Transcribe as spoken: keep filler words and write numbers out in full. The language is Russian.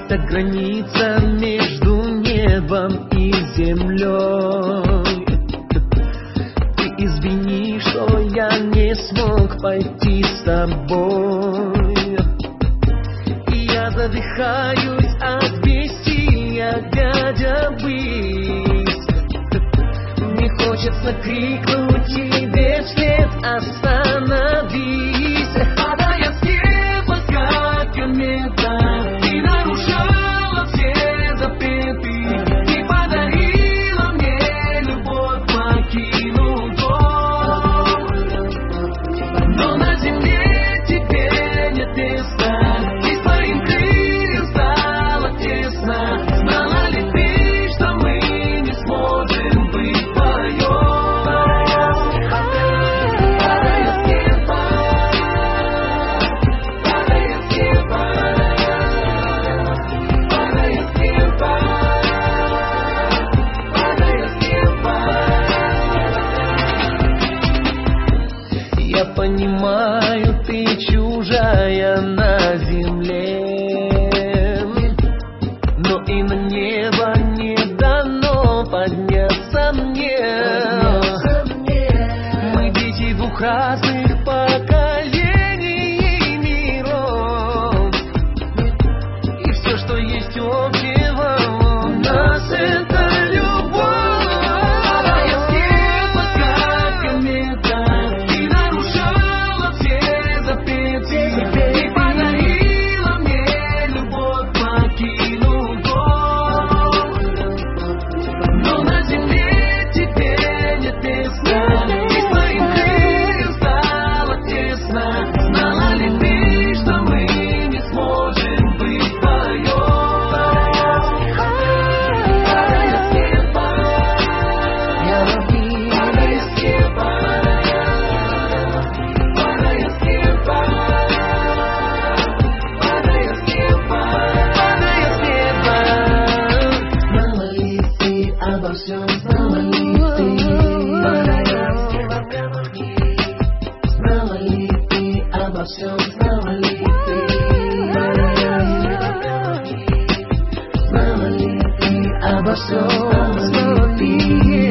Это граница между небом и землей. Ты извини, что я не смог пойти с тобой. И я задыхаюсь от бессилия, глядя ввысь. Мне хочется крикнуть тебе вслед: остановись. Падая с неба, как комета, ты нарушала все запреты. Ты подарила мне любовь, покинул дом. Но на земле тебе нет места, и своим крыльям стало тесно. Знала ли ты, что мы не сможем быть вдвоем? Я понимаю, ты чужая на земле, но и на небо не дано подняться мне. Мы дети двух разных поколений и миров, и все, что есть общего у нас, это любовь. Знала ли ты, знала ли ты обо всем, знала ли ты, знала ли ты обо всем, знала ли ты.